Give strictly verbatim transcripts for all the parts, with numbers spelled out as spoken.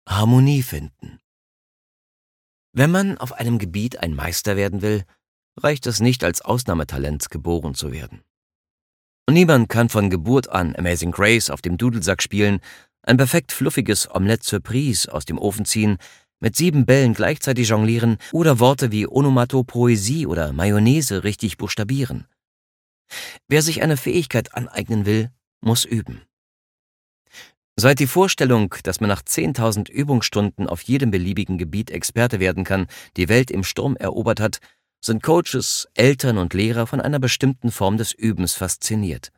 Harmonie finden. Wenn man auf einem Gebiet ein Meister werden will, reicht es nicht, als Ausnahmetalent geboren zu werden. Und niemand kann von Geburt an Amazing Grace auf dem Dudelsack spielen, ein perfekt fluffiges Omelette Surprise aus dem Ofen ziehen, mit sieben Bällen gleichzeitig jonglieren oder Worte wie Onomatopoesie oder Mayonnaise richtig buchstabieren. Wer sich eine Fähigkeit aneignen will, muss üben. Seit die Vorstellung, dass man nach zehntausend Übungsstunden auf jedem beliebigen Gebiet Experte werden kann, die Welt im Sturm erobert hat, sind Coaches, Eltern und Lehrer von einer bestimmten Form des Übens fasziniert.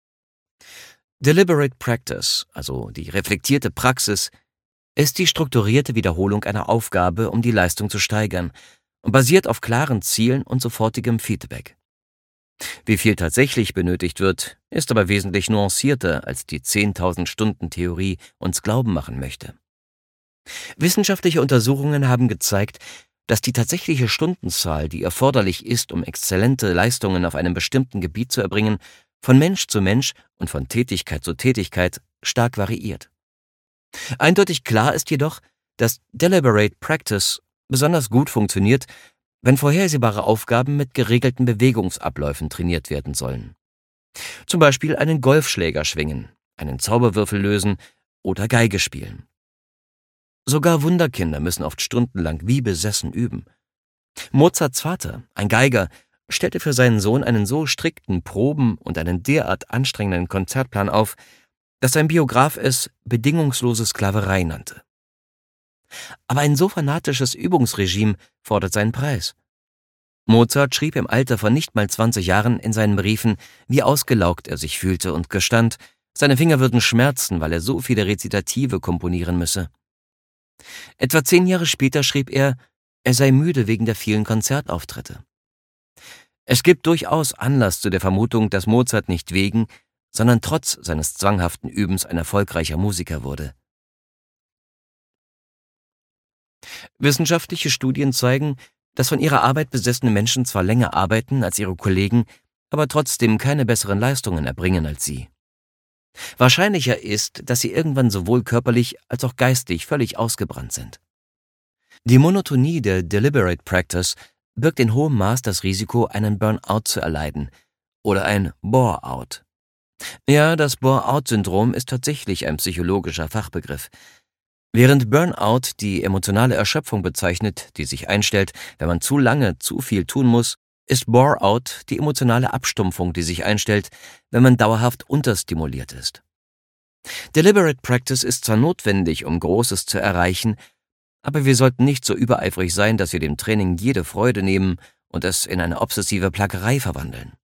Deliberate Practice, also die reflektierte Praxis, ist die strukturierte Wiederholung einer Aufgabe, um die Leistung zu steigern, und basiert auf klaren Zielen und sofortigem Feedback. Wie viel tatsächlich benötigt wird, ist aber wesentlich nuancierter, als die zehntausend Stunden Theorie uns glauben machen möchte. Wissenschaftliche Untersuchungen haben gezeigt, dass die tatsächliche Stundenzahl, die erforderlich ist, um exzellente Leistungen auf einem bestimmten Gebiet zu erbringen, von Mensch zu Mensch und von Tätigkeit zu Tätigkeit stark variiert. Eindeutig klar ist jedoch, dass Deliberate Practice besonders gut funktioniert, wenn vorhersehbare Aufgaben mit geregelten Bewegungsabläufen trainiert werden sollen. Zum Beispiel einen Golfschläger schwingen, einen Zauberwürfel lösen oder Geige spielen. Sogar Wunderkinder müssen oft stundenlang wie besessen üben. Mozarts Vater, ein Geiger, stellte für seinen Sohn einen so strikten Proben- und einen derart anstrengenden Konzertplan auf, dass sein Biograf es bedingungslose Sklaverei nannte. Aber ein so fanatisches Übungsregime fordert seinen Preis. Mozart schrieb im Alter von nicht mal zwanzig Jahren in seinen Briefen, wie ausgelaugt er sich fühlte und gestand, seine Finger würden schmerzen, weil er so viele Rezitative komponieren müsse. Etwa zehn Jahre später schrieb er, er sei müde wegen der vielen Konzertauftritte. Es gibt durchaus Anlass zu der Vermutung, dass Mozart nicht wegen, sondern trotz seines zwanghaften Übens ein erfolgreicher Musiker wurde. Wissenschaftliche Studien zeigen, dass von ihrer Arbeit besessene Menschen zwar länger arbeiten als ihre Kollegen, aber trotzdem keine besseren Leistungen erbringen als sie. Wahrscheinlicher ist, dass sie irgendwann sowohl körperlich als auch geistig völlig ausgebrannt sind. Die Monotonie der Deliberate Practice birgt in hohem Maß das Risiko, einen Burnout zu erleiden oder ein Bore-out. Ja, das Bore-out-Syndrom ist tatsächlich ein psychologischer Fachbegriff. Während Burnout die emotionale Erschöpfung bezeichnet, die sich einstellt, wenn man zu lange zu viel tun muss, ist Bore-out die emotionale Abstumpfung, die sich einstellt, wenn man dauerhaft unterstimuliert ist. Deliberate Practice ist zwar notwendig, um Großes zu erreichen, aber wir sollten nicht so übereifrig sein, dass wir dem Training jede Freude nehmen und es in eine obsessive Plackerei verwandeln.